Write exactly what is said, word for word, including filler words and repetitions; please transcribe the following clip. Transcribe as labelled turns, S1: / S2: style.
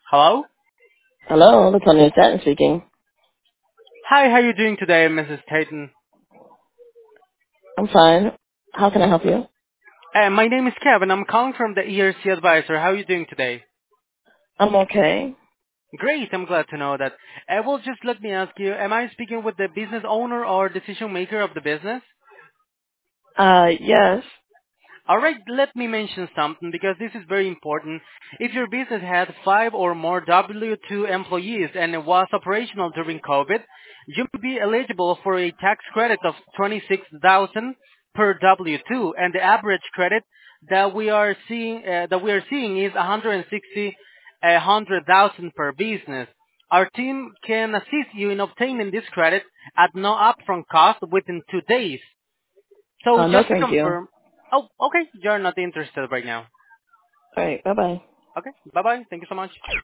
S1: Hello?
S2: Hello, Latonia Satin speaking.
S1: Hi, how are you doing today, Missus Tayton?
S2: I'm fine. How can I help you?
S1: Uh, my name is Kevin. I'm calling from the E R C Advisor. How are you doing today?
S2: I'm okay.
S1: Great, I'm glad to know that. Uh, well, just let me ask you, am I speaking with the business owner or decision maker of the business?
S2: Uh, yes.
S1: All right, let me mention something because this is very important. If your business had five or more W two employees and it was operational during COVID, you may be eligible for a tax credit of twenty-six thousand per W two, and the average credit that we are seeing uh, that we are seeing is one hundred sixty one hundred thousand per business. Our team can assist you in obtaining this credit at no upfront cost within two days. So
S2: Uh, no,
S1: just to
S2: thank you. All
S1: confirm, oh, okay, you're not interested right now.
S2: right. Bye bye.
S1: Okay, bye bye. Thank you so much.